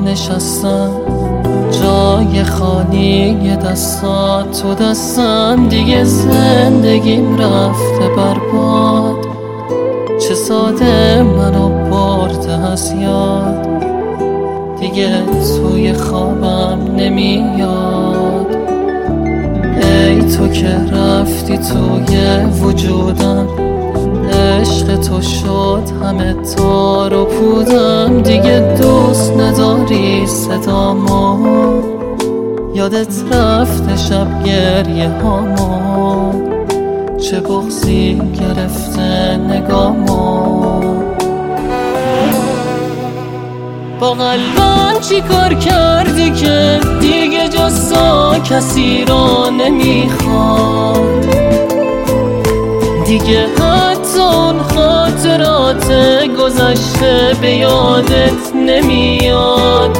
نشستم جای خالی دستات تو دستم، دیگه زندگیم رفته برباد. چه ساده منو برده از یاد، دیگه توی خوابم نمیاد. ای تو که رفتی توی وجودم، عشق تو شد همه تار و پودم. دیگه دوست نداری صدامو، یادت رفته شب گریه هامو. چه بغضی گرفته نگامو، با قلبم چی کار کردی که دیگه جز تو کسی رو نمیخواد. دیگه حتی اون خاطرات گذشته به یادت نمیاد.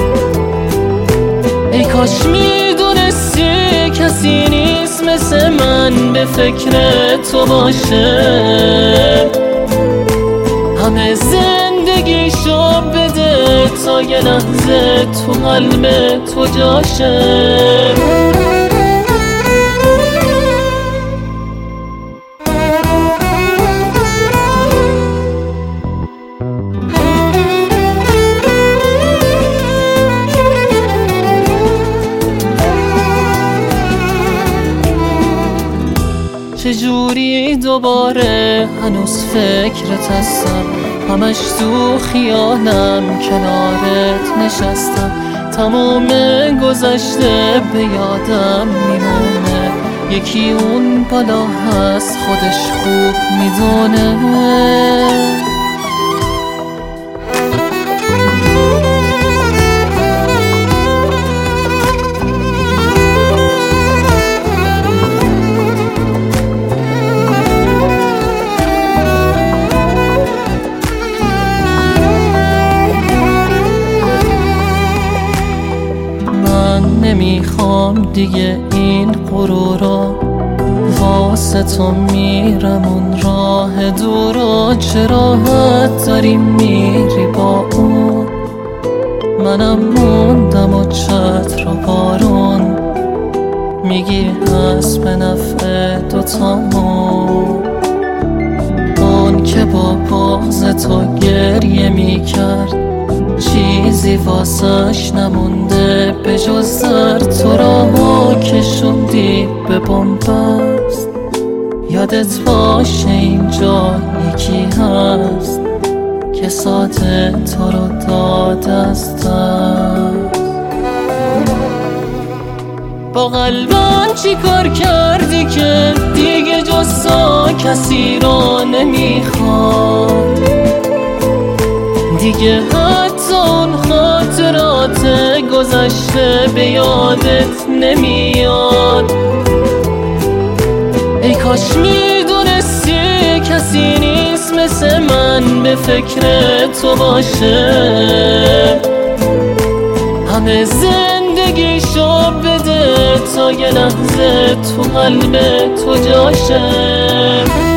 ای کاش میدونستی کسی نیست مثل من به فکر تو باشه. همه زندگیشو بده تا یه لحظه تو قلب تو جاشه. چجوری دوباره هنوز فکرت هستم، همش تو خیالم کنارت نشستم. تموم گذشته به یادم میمونه، یکی اون بالا هست خودش خوب میدونه. نمیخوام دیگه این غرورا، واسه تو میرم اون راه دورا. چه راحت داری میری با اون، منم موندم و چتر و بارون. میگی هست به نفع دوتامون. اون که با بغض تو گریه میکرد، چیزی واسش نمونده به جز درد. تو راهو که شدی به بنبست، یادت باشه اینجا یکی هست که ساعت تو رو داد از دست. با قلبم چی کار کردی که دیگه جز تو کسی رو نمیخواد. دیگه حتی اون خاطرات گذشته به یادت نمیاد. ای کاش میدونستی کسی نیست مثل من به فکر تو باشه. همه زندگیشو بده تا یه لحظه تو قلب تو جاشه.